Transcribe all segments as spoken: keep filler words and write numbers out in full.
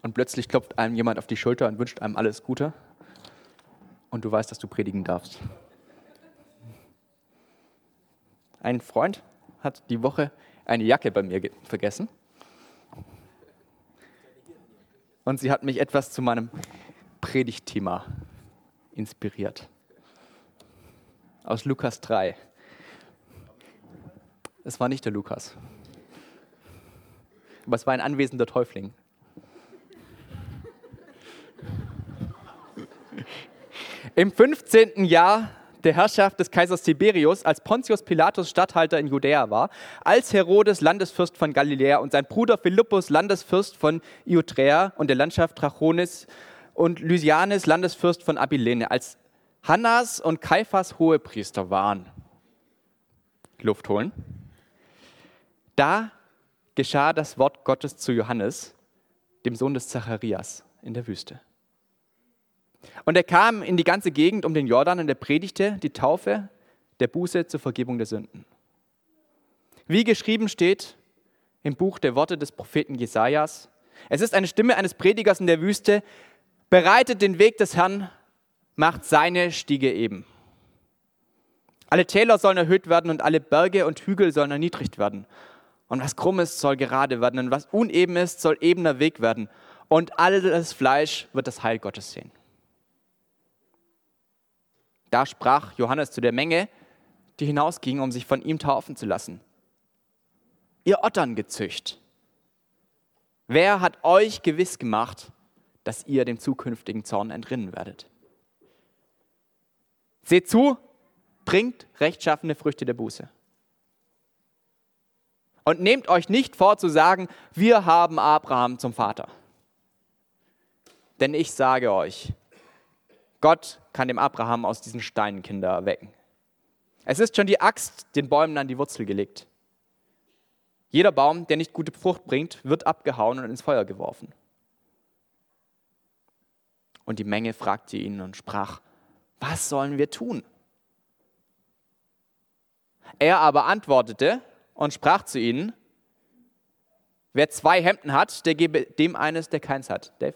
und plötzlich klopft einem jemand auf die Schulter und wünscht einem alles Gute und du weißt, dass du predigen darfst. Ein Freund hat die Woche eine Jacke bei mir ge- vergessen und sie hat mich etwas zu meinem Predigtthema inspiriert. Aus Lukas drei. Es war nicht der Lukas, aber es war ein anwesender Täufling. Im fünfzehnten Jahr der Herrschaft des Kaisers Tiberius, als Pontius Pilatus Statthalter in Judäa war, als Herodes Landesfürst von Galiläa und sein Bruder Philippus Landesfürst von Iudäa und der Landschaft Trachonis und Lysianes Landesfürst von Abilene, als Hannas und Kaiphas Hohepriester waren. Luft holen. Da geschah das Wort Gottes zu Johannes, dem Sohn des Zacharias, in der Wüste. Und er kam in die ganze Gegend um den Jordan und er predigte die Taufe der Buße zur Vergebung der Sünden. Wie geschrieben steht im Buch der Worte des Propheten Jesajas: Es ist eine Stimme eines Predigers in der Wüste, bereitet den Weg des Herrn, macht seine Stiege eben. Alle Täler sollen erhöht werden und alle Berge und Hügel sollen erniedrigt werden. Und was krumm ist, soll gerade werden und was uneben ist, soll ebener Weg werden. Und alles Fleisch wird das Heil Gottes sehen. Da sprach Johannes zu der Menge, die hinausging, um sich von ihm taufen zu lassen: Ihr Otterngezücht, wer hat euch gewiss gemacht, dass ihr dem zukünftigen Zorn entrinnen werdet? Seht zu, bringt rechtschaffene Früchte der Buße. Und nehmt euch nicht vor zu sagen, wir haben Abraham zum Vater. Denn ich sage euch, Gott kann dem Abraham aus diesen Steinen Kinder erwecken. Es ist schon die Axt den Bäumen an die Wurzel gelegt. Jeder Baum, der nicht gute Frucht bringt, wird abgehauen und ins Feuer geworfen. Und die Menge fragte ihn und sprach: Was sollen wir tun? Er aber antwortete und sprach zu ihnen: Wer zwei Hemden hat, der gebe dem eines, der keins hat. Dave?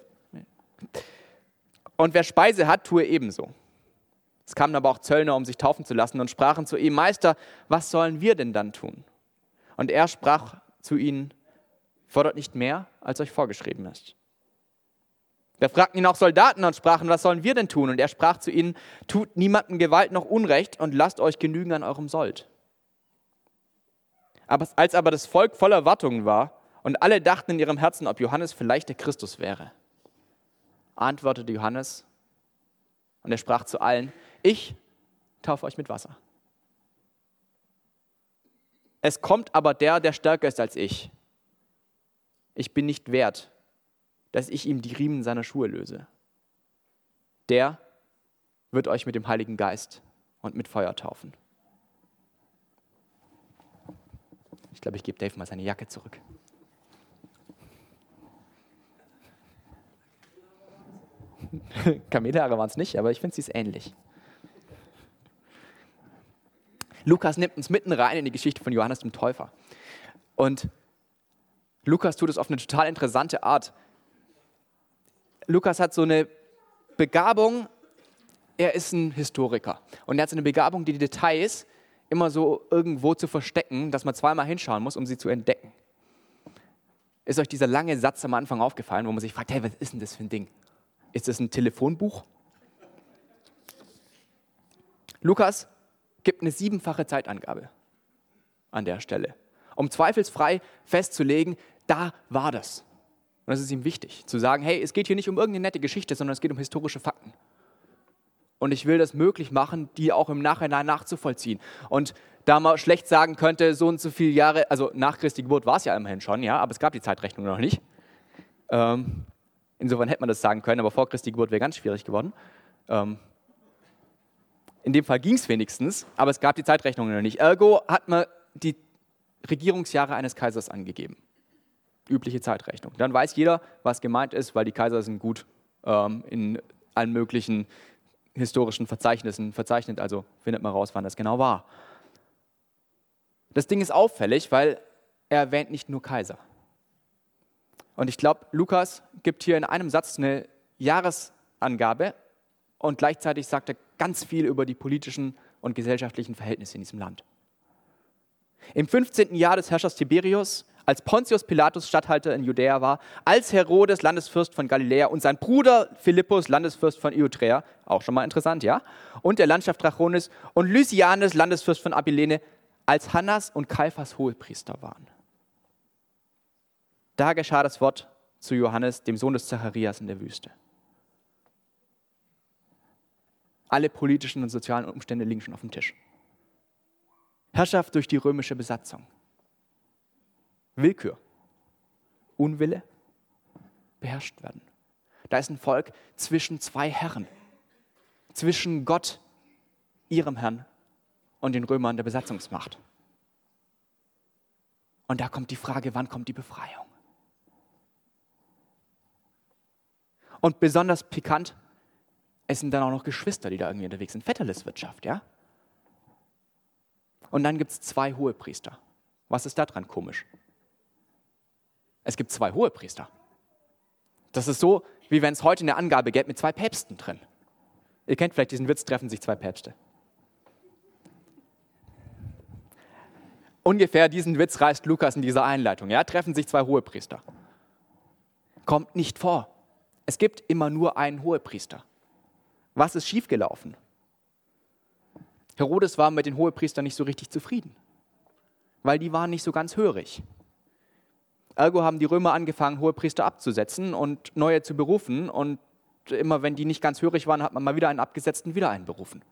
Und wer Speise hat, tue ebenso. Es kamen aber auch Zöllner, um sich taufen zu lassen, und sprachen zu ihm: Meister, was sollen wir denn dann tun? Und er sprach zu ihnen: Fordert nicht mehr, als euch vorgeschrieben ist. Da fragten ihn auch Soldaten und sprachen: Was sollen wir denn tun? Und er sprach zu ihnen: Tut niemandem Gewalt noch Unrecht und lasst euch genügen an eurem Sold. Aber als aber das Volk voller Erwartungen war und alle dachten in ihrem Herzen, ob Johannes vielleicht der Christus wäre, antwortete Johannes und er sprach zu allen: Ich taufe euch mit Wasser. Es kommt aber der, der stärker ist als ich. Ich bin nicht wert, dass ich ihm die Riemen seiner Schuhe löse. Der wird euch mit dem Heiligen Geist und mit Feuer taufen. Ich glaube, ich gebe Dave mal seine Jacke zurück. Kamelhaare waren es nicht, aber ich finde, sie ist ähnlich. Lukas nimmt uns mitten rein in die Geschichte von Johannes dem Täufer. Und Lukas tut es auf eine total interessante Art. Lukas hat so eine Begabung, er ist ein Historiker. Und er hat so eine Begabung, die Details immer so irgendwo zu verstecken, dass man zweimal hinschauen muss, um sie zu entdecken. Ist euch dieser lange Satz am Anfang aufgefallen, wo man sich fragt: Hey, was ist denn das für ein Ding? Ist das ein Telefonbuch? Lukas gibt eine siebenfache Zeitangabe an der Stelle, um zweifelsfrei festzulegen, da war das. Und das ist ihm wichtig, zu sagen: Hey, es geht hier nicht um irgendeine nette Geschichte, sondern es geht um historische Fakten. Und ich will das möglich machen, die auch im Nachhinein nachzuvollziehen. Und da man schlecht sagen könnte, so und so viele Jahre, also nach Christi Geburt war es ja immerhin schon, ja, aber es gab die Zeitrechnung noch nicht. Ähm, insofern hätte man das sagen können, aber vor Christi Geburt wäre ganz schwierig geworden. Ähm, in dem Fall ging es wenigstens, aber es gab die Zeitrechnung noch nicht. Ergo hat man die Regierungsjahre eines Kaisers angegeben. Übliche Zeitrechnung. Dann weiß jeder, was gemeint ist, weil die Kaiser sind gut ähm, in allen möglichen historischen Verzeichnissen verzeichnet, also findet man raus, wann das genau war. Das Ding ist auffällig, weil er erwähnt nicht nur Kaiser. Und ich glaube, Lukas gibt hier in einem Satz eine Jahresangabe und gleichzeitig sagt er ganz viel über die politischen und gesellschaftlichen Verhältnisse in diesem Land. Im fünfzehnten Jahr des Herrschers Tiberius, als Pontius Pilatus Statthalter in Judäa war, als Herodes Landesfürst von Galiläa und sein Bruder Philippus Landesfürst von Iutäa, auch schon mal interessant, ja, und der Landschaft Trachonis und Lysianes Landesfürst von Abilene, als Hannas und Kaiphas Hohepriester waren. Da geschah das Wort zu Johannes, dem Sohn des Zacharias in der Wüste. Alle politischen und sozialen Umstände liegen schon auf dem Tisch. Herrschaft durch die römische Besatzung. Willkür. Unwille. Beherrscht werden. Da ist ein Volk zwischen zwei Herren. Zwischen Gott, ihrem Herrn, und den Römern der Besatzungsmacht. Und da kommt die Frage, wann kommt die Befreiung? Und besonders pikant, es sind dann auch noch Geschwister, die da irgendwie unterwegs sind. Vetterliswirtschaft, ja? Und dann gibt es zwei Hohepriester. Was ist da dran komisch? Es gibt zwei Hohepriester. Das ist so, wie wenn es heute eine Angabe gäbe mit zwei Päpsten drin. Ihr kennt vielleicht diesen Witz, treffen sich zwei Päpste. Ungefähr diesen Witz reißt Lukas in dieser Einleitung. Ja? Treffen sich zwei Hohepriester. Kommt nicht vor. Es gibt immer nur einen Hohepriester. Was ist schiefgelaufen? Herodes war mit den Hohepriestern nicht so richtig zufrieden, weil die waren nicht so ganz hörig. Ergo haben die Römer angefangen, Hohepriester abzusetzen und neue zu berufen. Und immer wenn die nicht ganz hörig waren, hat man mal wieder einen abgesetzt und wieder einen berufen.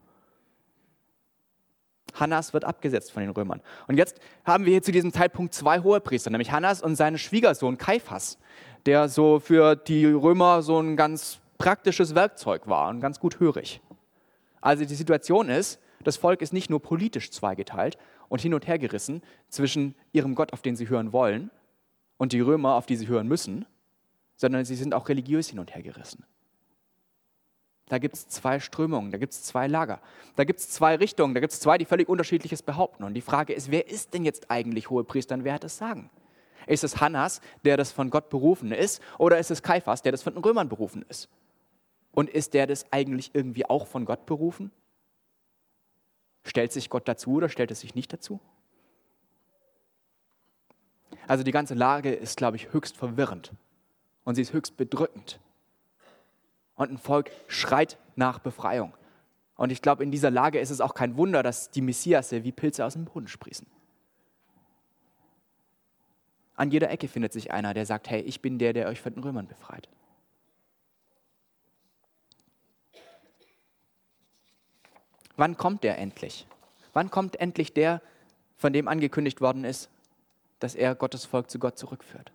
Hannas wird abgesetzt von den Römern. Und jetzt haben wir hier zu diesem Zeitpunkt zwei Hohepriester, nämlich Hannas und seinen Schwiegersohn Kaiphas, der so für die Römer so ein ganz praktisches Werkzeug war und ganz gut hörig. Also die Situation ist, das Volk ist nicht nur politisch zweigeteilt und hin und her gerissen zwischen ihrem Gott, auf den sie hören wollen, und die Römer, auf die sie hören müssen, sondern sie sind auch religiös hin und her gerissen. Da gibt es zwei Strömungen, da gibt es zwei Lager, da gibt es zwei Richtungen, da gibt es zwei, die völlig Unterschiedliches behaupten. Und die Frage ist, wer ist denn jetzt eigentlich Hohepriester und wer hat das Sagen? Ist es Hannas, der das von Gott berufen ist, oder ist es Kaiphas, der das von den Römern berufen ist? Und ist der das eigentlich irgendwie auch von Gott berufen? Stellt sich Gott dazu oder stellt es sich nicht dazu? Also die ganze Lage ist, glaube ich, höchst verwirrend und sie ist höchst bedrückend. Und ein Volk schreit nach Befreiung. Und ich glaube, in dieser Lage ist es auch kein Wunder, dass die Messiasse wie Pilze aus dem Boden sprießen. An jeder Ecke findet sich einer, der sagt, hey, ich bin der, der euch von den Römern befreit. Wann kommt der endlich? Wann kommt endlich der, von dem angekündigt worden ist, dass er Gottes Volk zu Gott zurückführt?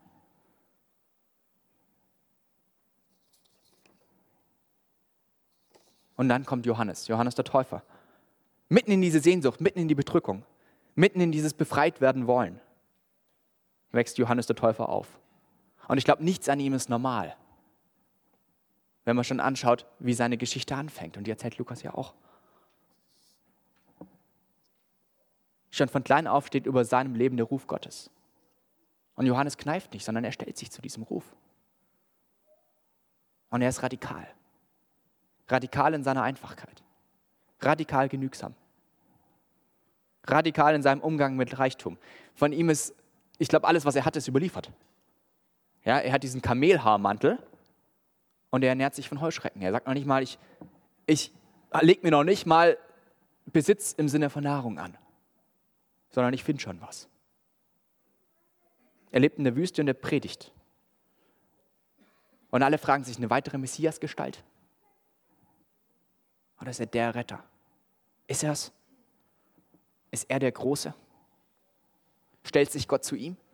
Und dann kommt Johannes, Johannes der Täufer. Mitten in diese Sehnsucht, mitten in die Bedrückung, mitten in dieses befreit werden wollen, wächst Johannes der Täufer auf. Und ich glaube, nichts an ihm ist normal. Wenn man schon anschaut, wie seine Geschichte anfängt. Und die erzählt Lukas ja auch. Schon von klein auf steht über seinem Leben der Ruf Gottes. Und Johannes kneift nicht, sondern er stellt sich zu diesem Ruf. Und er ist radikal. Radikal in seiner Einfachkeit. Radikal genügsam. Radikal in seinem Umgang mit Reichtum. Von ihm ist, ich glaube, alles, was er hat, ist überliefert. Ja, er hat diesen Kamelhaarmantel und er ernährt sich von Heuschrecken. Er sagt noch nicht mal, ich, ich lege mir noch nicht mal Besitz im Sinne von Nahrung an, sondern ich finde schon was. Er lebt in der Wüste und er predigt. Und alle fragen sich, eine weitere Messiasgestalt? Oder ist er der Retter? Ist er es? Ist er der Große? Stellt sich Gott zu ihm?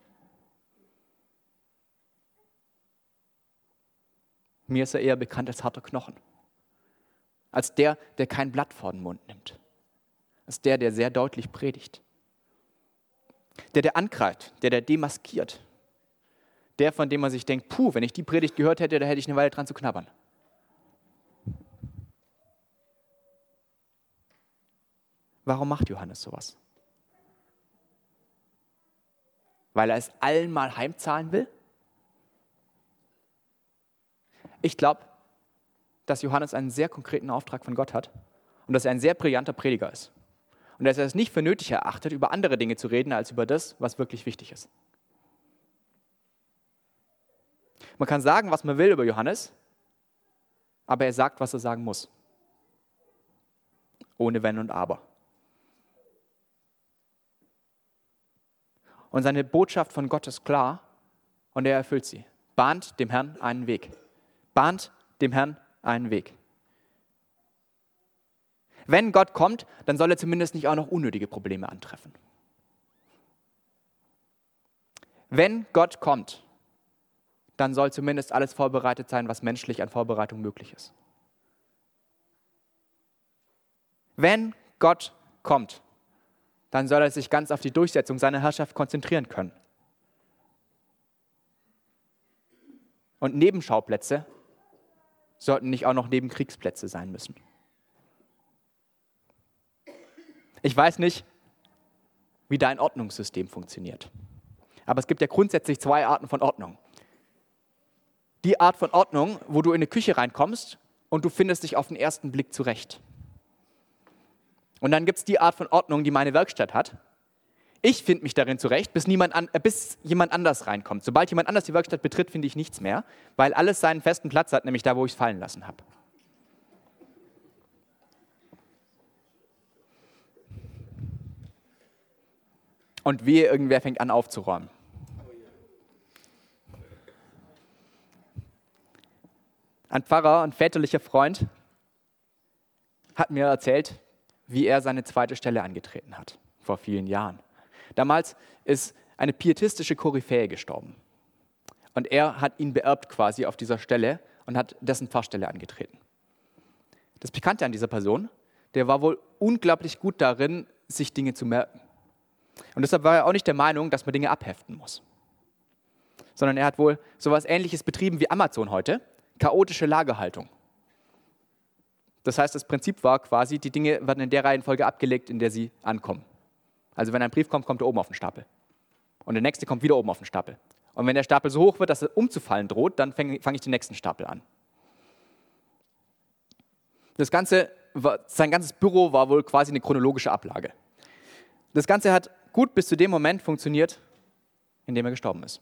Mir ist er eher bekannt als harter Knochen. Als der, der kein Blatt vor den Mund nimmt. Als der, der sehr deutlich predigt. Der, der angreift, der, der demaskiert. Der, von dem man sich denkt, puh, wenn ich die Predigt gehört hätte, da hätte ich eine Weile dran zu knabbern. Warum macht Johannes sowas? Weil er es allen mal heimzahlen will? Ich glaube, dass Johannes einen sehr konkreten Auftrag von Gott hat und dass er ein sehr brillanter Prediger ist. Und dass er es nicht für nötig erachtet, über andere Dinge zu reden, als über das, was wirklich wichtig ist. Man kann sagen, was man will über Johannes, aber er sagt, was er sagen muss. Ohne Wenn und Aber. Und seine Botschaft von Gott ist klar und er erfüllt sie. Bahnt dem Herrn einen Weg. Bahnt dem Herrn einen Weg. Wenn Gott kommt, dann soll er zumindest nicht auch noch unnötige Probleme antreffen. Wenn Gott kommt, dann soll zumindest alles vorbereitet sein, was menschlich an Vorbereitung möglich ist. Wenn Gott kommt, dann soll er sich ganz auf die Durchsetzung seiner Herrschaft konzentrieren können. Und Nebenschauplätze sollten nicht auch noch Nebenkriegsplätze sein müssen. Ich weiß nicht, wie dein Ordnungssystem funktioniert. Aber es gibt ja grundsätzlich zwei Arten von Ordnung. Die Art von Ordnung, wo du in eine Küche reinkommst und du findest dich auf den ersten Blick zurecht. Und dann gibt es die Art von Ordnung, die meine Werkstatt hat. Ich finde mich darin zurecht, bis, niemand an, äh, bis jemand anders reinkommt. Sobald jemand anders die Werkstatt betritt, finde ich nichts mehr, weil alles seinen festen Platz hat, nämlich da, wo ich es fallen lassen habe. Und wehe, irgendwer fängt an aufzuräumen. Ein Pfarrer, ein väterlicher Freund, hat mir erzählt, wie er seine zweite Stelle angetreten hat, vor vielen Jahren. Damals ist eine pietistische Koryphäe gestorben. Und er hat ihn beerbt quasi auf dieser Stelle und hat dessen Pfarrstelle angetreten. Das Pikante an dieser Person, der war wohl unglaublich gut darin, sich Dinge zu merken. Und deshalb war er auch nicht der Meinung, dass man Dinge abheften muss. Sondern er hat wohl sowas Ähnliches betrieben wie Amazon heute, chaotische Lagerhaltung. Das heißt, das Prinzip war quasi, die Dinge werden in der Reihenfolge abgelegt, in der sie ankommen. Also wenn ein Brief kommt, kommt er oben auf den Stapel. Und der nächste kommt wieder oben auf den Stapel. Und wenn der Stapel so hoch wird, dass er umzufallen droht, dann fange fang ich den nächsten Stapel an. Das Ganze, sein ganzes Büro war wohl quasi eine chronologische Ablage. Das Ganze hat gut bis zu dem Moment funktioniert, in dem er gestorben ist.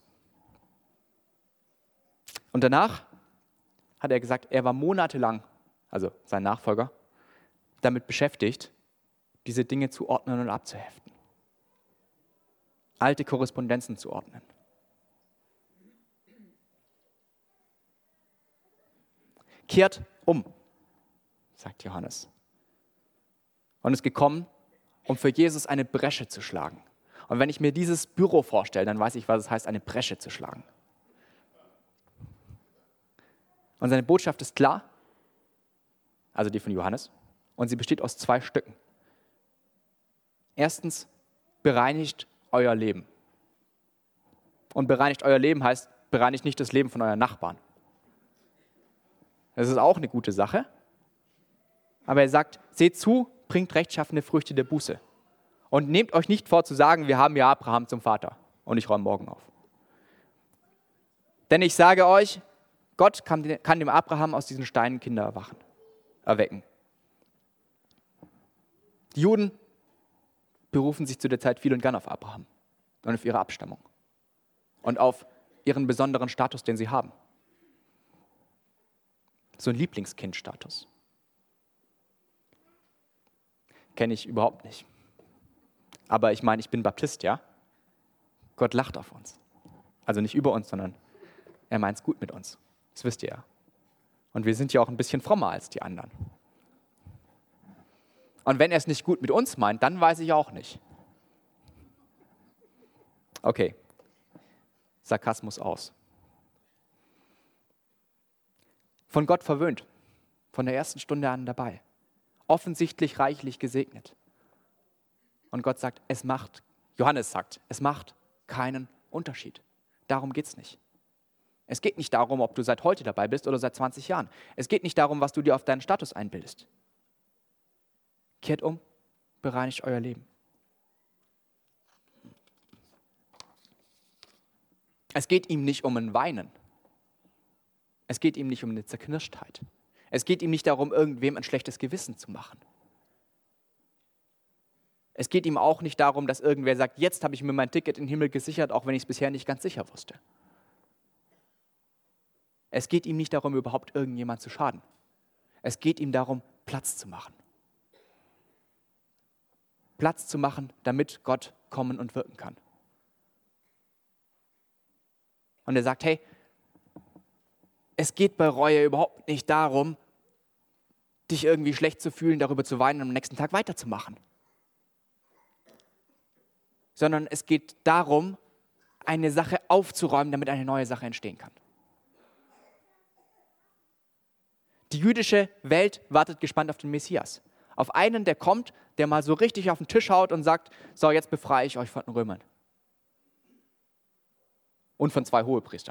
Und danach hat er gesagt, er war monatelang, also sein Nachfolger, damit beschäftigt, diese Dinge zu ordnen und abzuheften. Alte Korrespondenzen zu ordnen. Kehrt um, sagt Johannes. Und ist gekommen, um für Jesus eine Bresche zu schlagen. Und wenn ich mir dieses Büro vorstelle, dann weiß ich, was es heißt, eine Bresche zu schlagen. Und seine Botschaft ist klar, also die von Johannes, und sie besteht aus zwei Stücken. Erstens, bereinigt euer Leben. Und bereinigt euer Leben heißt, bereinigt nicht das Leben von euren Nachbarn. Das ist auch eine gute Sache. Aber er sagt, seht zu, bringt rechtschaffene Früchte der Buße. Und nehmt euch nicht vor zu sagen, wir haben ja Abraham zum Vater und ich räume morgen auf. Denn ich sage euch, Gott kann dem Abraham aus diesen Steinen Kinder erwachen, erwecken. Die Juden berufen sich zu der Zeit viel und gern auf Abraham und auf ihre Abstammung und auf ihren besonderen Status, den sie haben. So ein Lieblingskind-Status. Kenne ich überhaupt nicht. Aber ich meine, ich bin Baptist, ja? Gott lacht auf uns. Also nicht über uns, sondern er meint es gut mit uns. Das wisst ihr ja. Und wir sind ja auch ein bisschen frommer als die anderen. Und wenn er es nicht gut mit uns meint, dann weiß ich auch nicht. Okay, Sarkasmus aus. Von Gott verwöhnt, von der ersten Stunde an dabei. Offensichtlich reichlich gesegnet. Und Gott sagt, es macht, Johannes sagt, es macht keinen Unterschied. Darum geht es nicht. Es geht nicht darum, ob du seit heute dabei bist oder seit zwanzig Jahren. Es geht nicht darum, was du dir auf deinen Status einbildest. Kehrt um, bereinigt euer Leben. Es geht ihm nicht um ein Weinen. Es geht ihm nicht um eine Zerknirschtheit. Es geht ihm nicht darum, irgendwem ein schlechtes Gewissen zu machen. Es geht ihm auch nicht darum, dass irgendwer sagt, jetzt habe ich mir mein Ticket in den Himmel gesichert, auch wenn ich es bisher nicht ganz sicher wusste. Es geht ihm nicht darum, überhaupt irgendjemand zu schaden. Es geht ihm darum, Platz zu machen. Platz zu machen, damit Gott kommen und wirken kann. Und er sagt, hey, es geht bei Reue überhaupt nicht darum, dich irgendwie schlecht zu fühlen, darüber zu weinen und am nächsten Tag weiterzumachen. Sondern es geht darum, eine Sache aufzuräumen, damit eine neue Sache entstehen kann. Die jüdische Welt wartet gespannt auf den Messias. Auf einen, der kommt, der mal so richtig auf den Tisch haut und sagt, so, jetzt befreie ich euch von den Römern. Und von zwei Hohepriestern.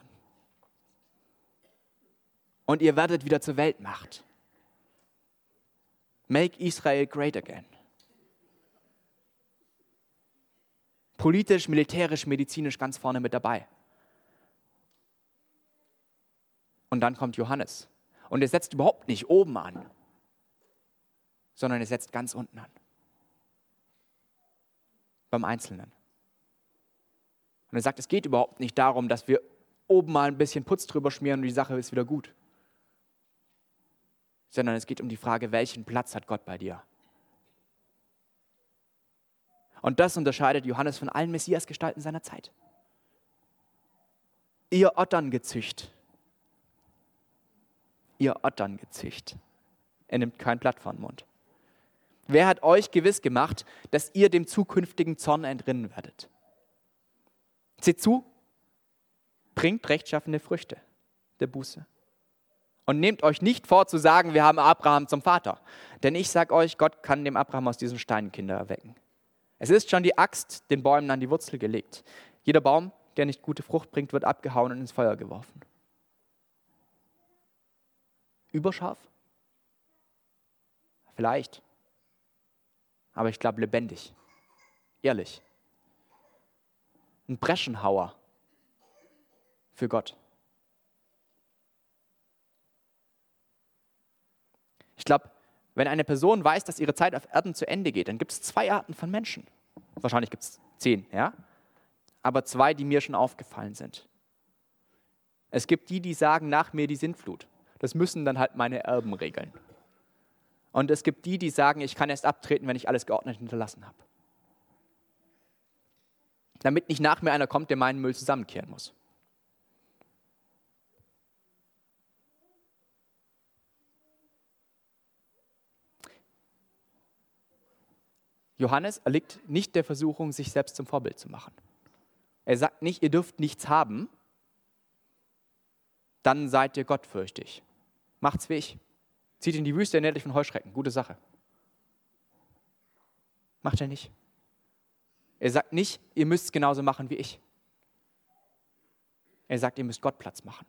Und ihr werdet wieder zur Weltmacht. Make Israel great again. Politisch, militärisch, medizinisch ganz vorne mit dabei. Und dann kommt Johannes. Und er setzt überhaupt nicht oben an, sondern er setzt ganz unten an. Beim Einzelnen. Und er sagt, es geht überhaupt nicht darum, dass wir oben mal ein bisschen Putz drüber schmieren und die Sache ist wieder gut. Sondern es geht um die Frage, welchen Platz hat Gott bei dir? Und das unterscheidet Johannes von allen Messiasgestalten seiner Zeit. Ihr Otterngezücht. Ihr Otterngezücht. Er nimmt kein Blatt vor den Mund. Wer hat euch gewiss gemacht, dass ihr dem zukünftigen Zorn entrinnen werdet? Seht zu, bringt rechtschaffene Früchte der Buße. Und nehmt euch nicht vor zu sagen, wir haben Abraham zum Vater. Denn ich sage euch, Gott kann dem Abraham aus diesen Steinen Kinder erwecken. Es ist schon die Axt den Bäumen an die Wurzel gelegt. Jeder Baum, der nicht gute Frucht bringt, wird abgehauen und ins Feuer geworfen. Überscharf? Vielleicht. Aber ich glaube lebendig. Ehrlich. Ein Breschenhauer für Gott. Ich glaube, wenn eine Person weiß, dass ihre Zeit auf Erden zu Ende geht, dann gibt es zwei Arten von Menschen. Wahrscheinlich gibt es zehn, ja? Aber zwei, die mir schon aufgefallen sind. Es gibt die, die sagen, nach mir die Sintflut. Das müssen dann halt meine Erben regeln. Und es gibt die, die sagen, ich kann erst abtreten, wenn ich alles geordnet hinterlassen habe. Damit nicht nach mir einer kommt, der meinen Müll zusammenkehren muss. Johannes erliegt nicht der Versuchung, sich selbst zum Vorbild zu machen. Er sagt nicht, ihr dürft nichts haben, dann seid ihr gottfürchtig. Macht's wie ich. Zieht in die Wüste, ernährt euch von Heuschrecken. Gute Sache. Macht er nicht. Er sagt nicht, ihr müsst es genauso machen wie ich. Er sagt, ihr müsst Gott Platz machen.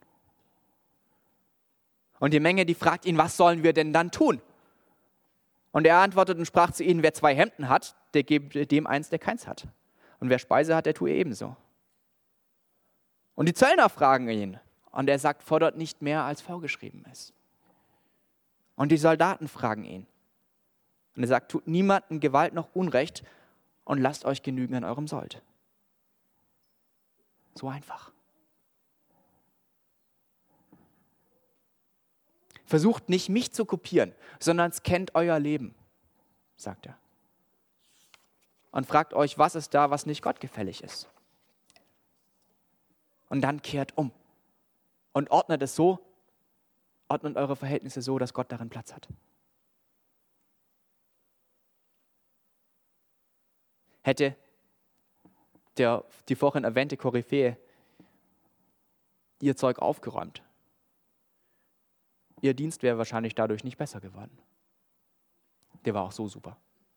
Und die Menge, die fragt ihn, was sollen wir denn dann tun? Und er antwortet und sprach zu ihnen, wer zwei Hemden hat, der gebe dem eins, der keins hat. Und wer Speise hat, der tue ebenso. Und die Zöllner fragen ihn. Und er sagt, fordert nicht mehr, als vorgeschrieben ist. Und die Soldaten fragen ihn. Und er sagt, tut niemandem Gewalt noch Unrecht und lasst euch genügen an eurem Sold. So einfach. Versucht nicht, mich zu kopieren, sondern kennt euer Leben, sagt er. Und fragt euch, was ist da, was nicht Gott gefällig ist. Und dann kehrt um und ordnet es so, ordnet eure Verhältnisse so, dass Gott darin Platz hat. Hätte der, die vorhin erwähnte Koryphäe ihr Zeug aufgeräumt, ihr Dienst wäre wahrscheinlich dadurch nicht besser geworden. Der war auch so super.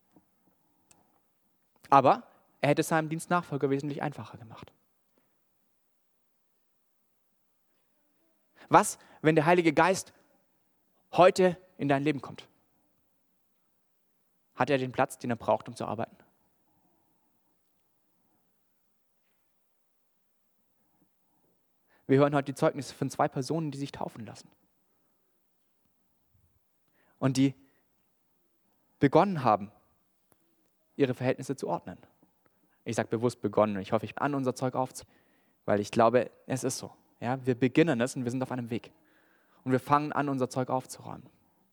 Aber er hätte seinem Dienstnachfolger wesentlich einfacher gemacht. Was, wenn der Heilige Geist heute in dein Leben kommt? Hat er den Platz, den er braucht, um zu arbeiten? Wir hören heute die Zeugnisse von zwei Personen, die sich taufen lassen. Und die begonnen haben, ihre Verhältnisse zu ordnen. Ich sage bewusst begonnen. Ich hoffe, ich bin an unser Zeug aufzunehmen, weil ich glaube, es ist so. Ja, wir beginnen es und wir sind auf einem Weg. Und wir fangen an, unser Zeug aufzuräumen.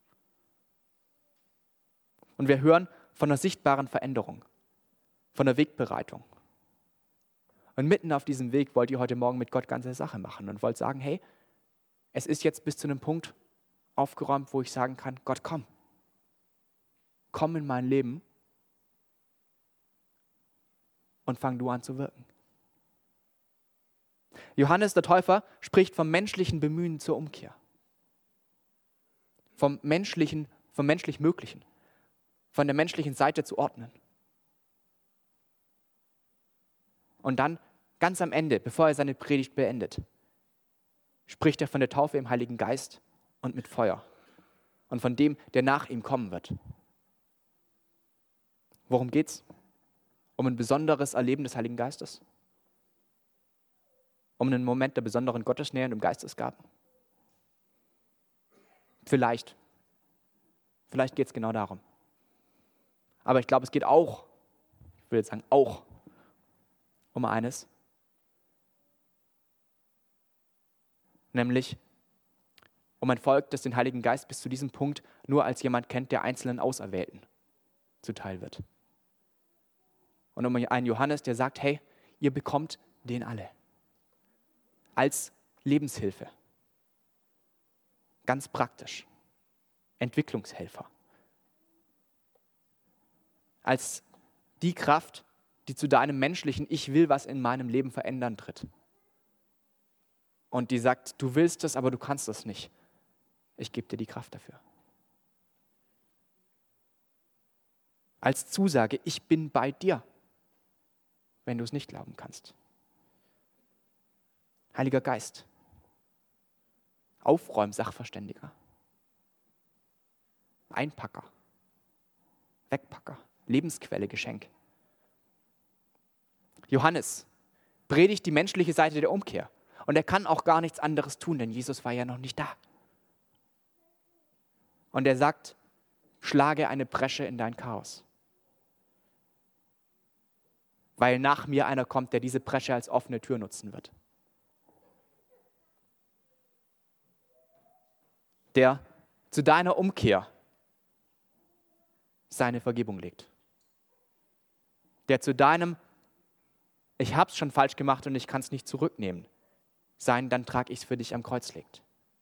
Und wir hören von einer sichtbaren Veränderung, von der Wegbereitung. Und mitten auf diesem Weg wollt ihr heute Morgen mit Gott ganze Sache machen und wollt sagen, hey, es ist jetzt bis zu einem Punkt aufgeräumt, wo ich sagen kann, Gott, komm. Komm in mein Leben und fang du an zu wirken. Johannes der Täufer spricht vom menschlichen Bemühen zur Umkehr. Vom menschlichen, vom menschlich Möglichen. Von der menschlichen Seite zu ordnen. Und dann, ganz am Ende, bevor er seine Predigt beendet, spricht er von der Taufe im Heiligen Geist und mit Feuer. Und von dem, der nach ihm kommen wird. Worum geht's? Um ein besonderes Erleben des Heiligen Geistes? Um einen Moment der besonderen Gottesnähe und im Geistesgaben? Vielleicht. Vielleicht geht es genau darum. Aber ich glaube, es geht auch, ich will jetzt sagen auch, um eines. Nämlich um ein Volk, das den Heiligen Geist bis zu diesem Punkt nur als jemand kennt, der einzelnen Auserwählten zuteil wird. Und um einen Johannes, der sagt, hey, ihr bekommt den alle. Als Lebenshilfe. Ganz praktisch. Entwicklungshelfer. Als die Kraft, die zu deinem menschlichen Ich will was in meinem Leben verändern tritt. Und die sagt, du willst es, aber du kannst es nicht. Ich gebe dir die Kraft dafür. Als Zusage, ich bin bei dir, wenn du es nicht glauben kannst. Heiliger Geist. Aufräum-Sachverständiger. Einpacker. Wegpacker. Lebensquelle, Geschenk. Johannes predigt die menschliche Seite der Umkehr. Und er kann auch gar nichts anderes tun, denn Jesus war ja noch nicht da. Und er sagt, schlage eine Bresche in dein Chaos. Weil nach mir einer kommt, der diese Bresche als offene Tür nutzen wird. Der zu deiner Umkehr seine Vergebung legt. Der zu deinem, ich hab's schon falsch gemacht und ich kann es nicht zurücknehmen, sein, dann trage ich es für dich am Kreuz legt.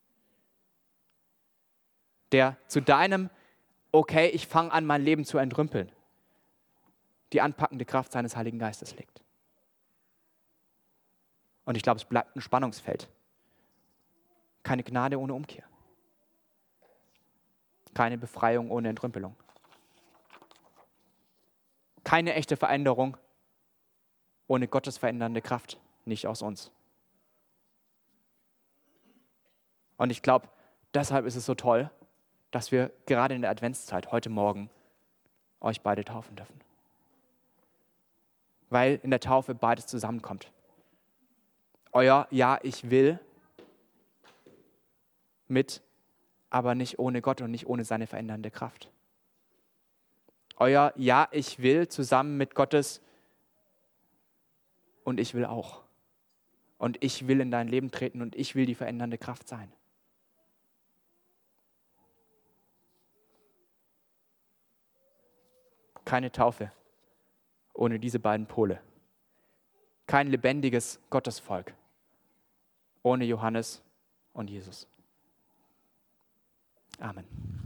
Der zu deinem, okay, ich fange an, mein Leben zu entrümpeln, die anpackende Kraft seines Heiligen Geistes legt. Und ich glaube, es bleibt ein Spannungsfeld. Keine Gnade ohne Umkehr. Keine Befreiung ohne Entrümpelung. Keine echte Veränderung ohne Gottes verändernde Kraft, nicht aus uns. Und ich glaube, deshalb ist es so toll, dass wir gerade in der Adventszeit heute Morgen euch beide taufen dürfen. Weil in der Taufe beides zusammenkommt. Euer Ja, ich will mit, aber nicht ohne Gott und nicht ohne seine verändernde Kraft. Euer Ja, ich will zusammen mit Gottes und ich will auch. Und ich will in dein Leben treten und ich will die verändernde Kraft sein. Keine Taufe ohne diese beiden Pole. Kein lebendiges Gottesvolk ohne Johannes und Jesus. Amen.